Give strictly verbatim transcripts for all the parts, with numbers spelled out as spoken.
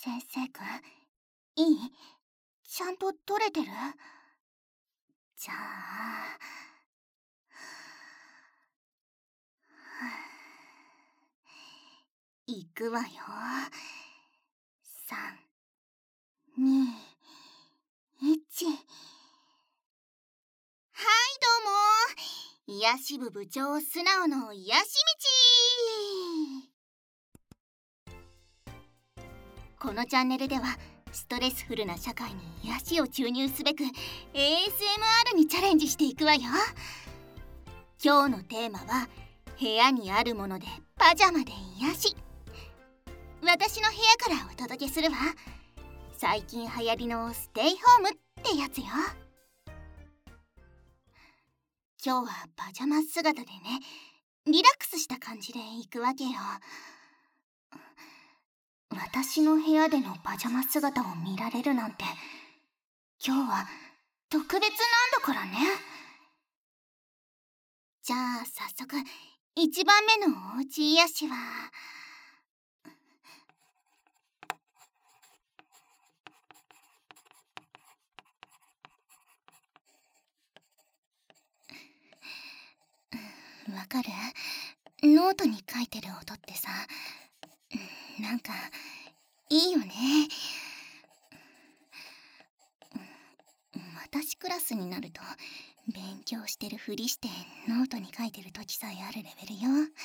先生くん、いい？ちゃんと取れてる？じゃあいくわよ。さん、に、いち。はいどうも、癒し部部長素直の癒し道。このチャンネルではストレスフルな社会に癒しを注入すべく エーエスエムアール にチャレンジしていくわよ。今日のテーマは部屋にあるものでパジャマで癒し。私の部屋からお届けするわ。最近流行りのステイホームってやつよ。今日はパジャマ姿でね、リラックスした感じで行くわけよ。私の部屋でのパジャマ姿を見られるなんて、今日は特別なんだからね。じゃあ早速いちばんめのおうち癒しはわかる？ノートに書いてる音ってさ、なんかいいよね。私クラスになると勉強してるふりしてノートに書いてる時さえあるレベルよ。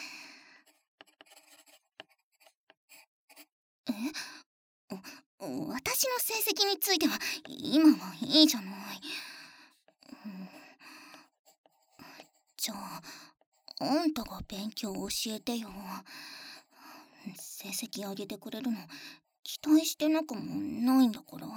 え？私の成績については今はいいじゃない。じゃああんたが勉強教えてよ。成績上げてくれるの期待してなくもないんだから。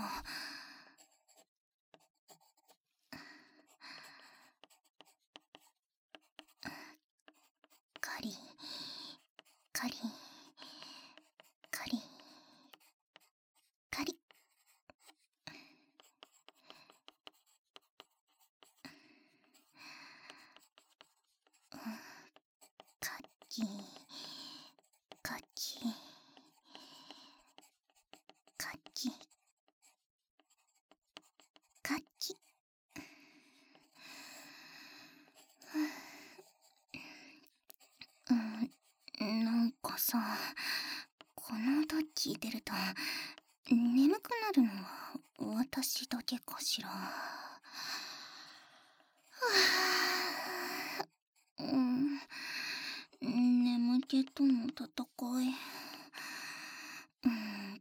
カリカリカリカリ。カキカキカキカキ。うん、なんかさ、この音聞いてると眠くなるのは私だけかしら。はあ、うん、眠気との戦い。うん、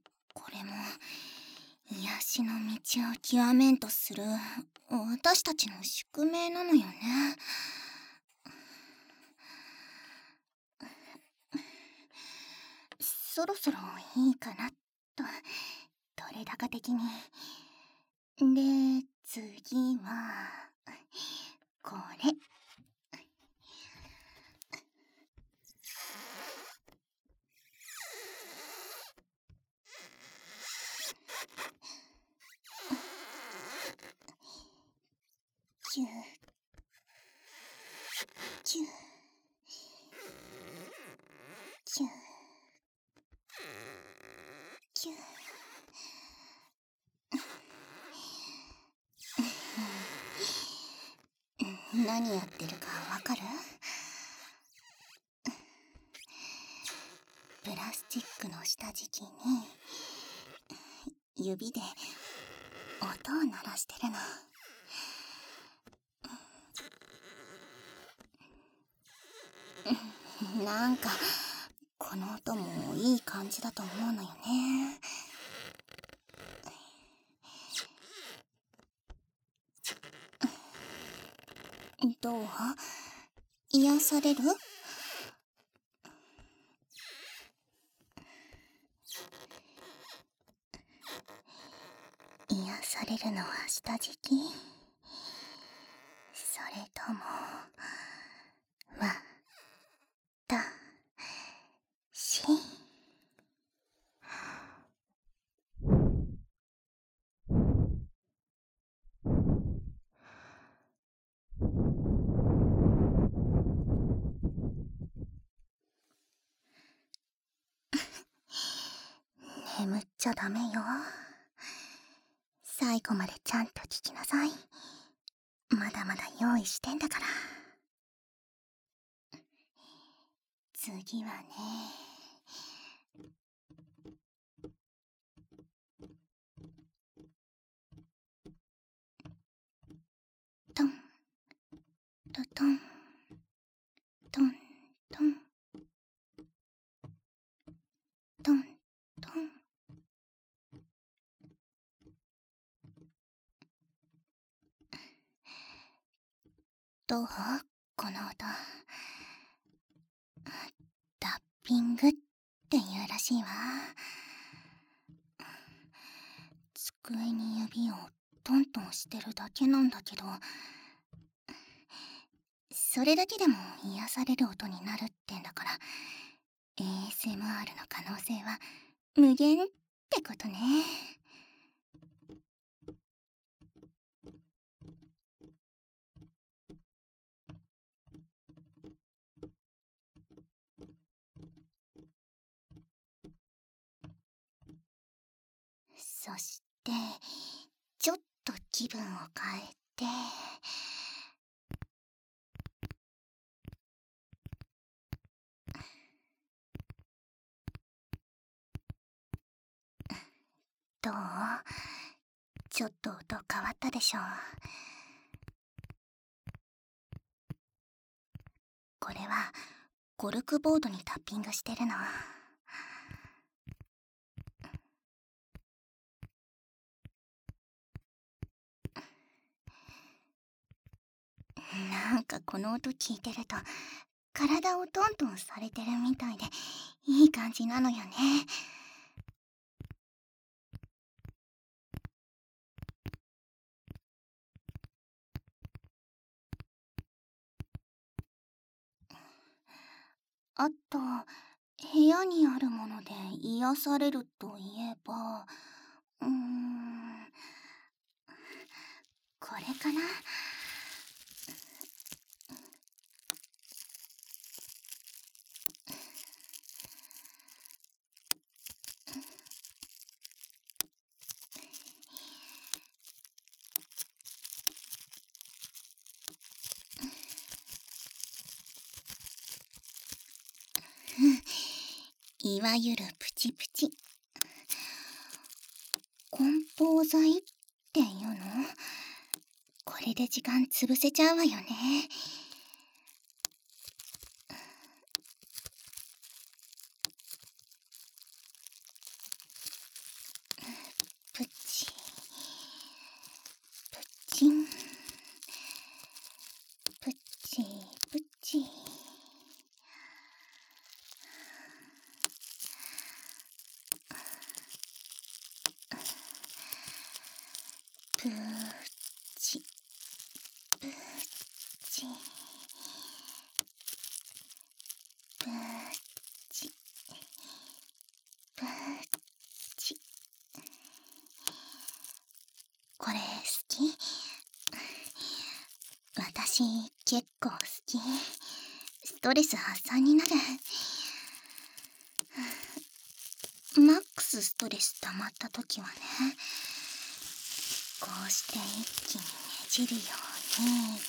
これも癒しの道を極めんとする私たちの宿命なのよね。そろそろいいかなと、取れ高的に。で、次はこれ。キューキューキューキュー。何やってるかわかる？プラスチックの下敷きに指で音を鳴らしてるの。なんかこの音もいい感じだと思うのよね。どう？癒される？癒されるのは下敷き？それともわたし？ね眠っちゃダメよ。最後までちゃんと聞きなさい。まだまだ用意してんだから。次はね、トントトントントントントン。どう？この音。タッピングっていうらしいわ。机に指をトントンしてるだけなんだけど、それだけでも癒される音になるってんだから、 エーエスエムアール の可能性は無限ってことね。そしてちょっと気分を変えて、どう？ちょっと音変わったでしょ。これはコルクボードにタッピングしてるの。なんかこの音聞いてると体をトントンされてるみたいでいい感じなのよね。あと、部屋にあるもので癒されるといえば、うーん、これかな。いわゆるプチプチ。梱包材っていうの？これで時間潰せちゃうわよね。プチプチン、プチプチ。プチプチプチプチ。これ好き？私結構好き。ストレス発散になる。マックスストレス溜まった時はね、こうして一気にねじるように。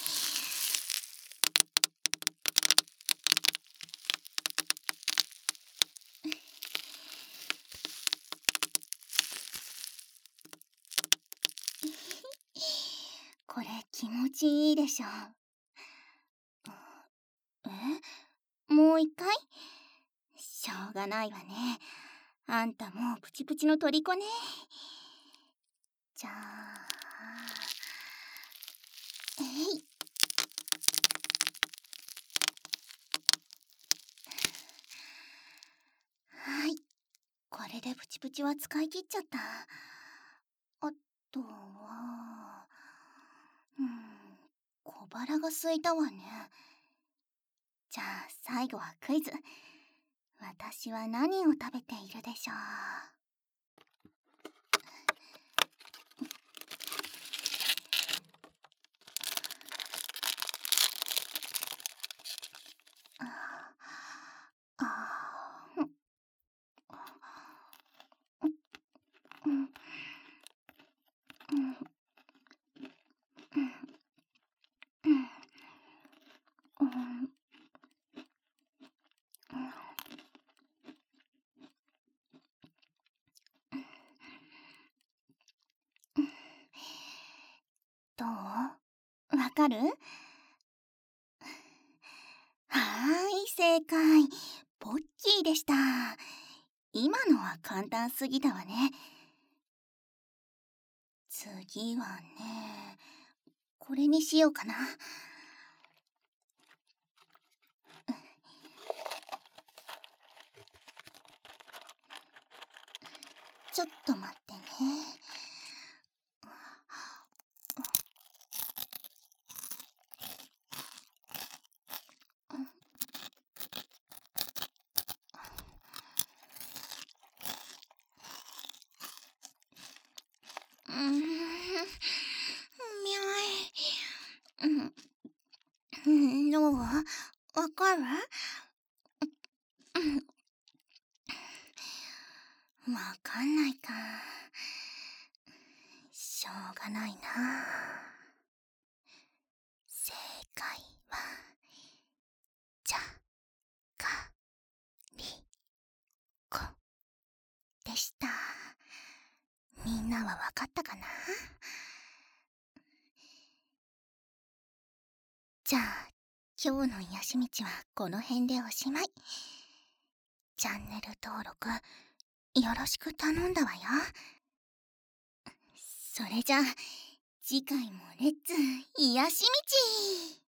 これ気持ちいいでしょ。え？もう一回？しょうがないわね。あんたもうプチプチの虜ね。じゃあ、えい。はい。これでプチプチは使い切っちゃった。あとは、うん、小腹が空いたわね。じゃあ最後はクイズ。私は何を食べているでしょう？ああ、 うんうんうんうんどう？わかる？はーい、正解。ポッキーでした。今のは簡単すぎたわね。次はね、これにしようかな。ちょっと待ってね。うーん、みゃい。うん、うん、どう？わかる？わかんないか。しょうがないな。正解は、じゃかりこでした。みんなはわかったかな？じゃあ、今日の癒し道はこの辺でおしまい。チャンネル登録よろしく頼んだわよ。それじゃあ次回もレッツ癒し道。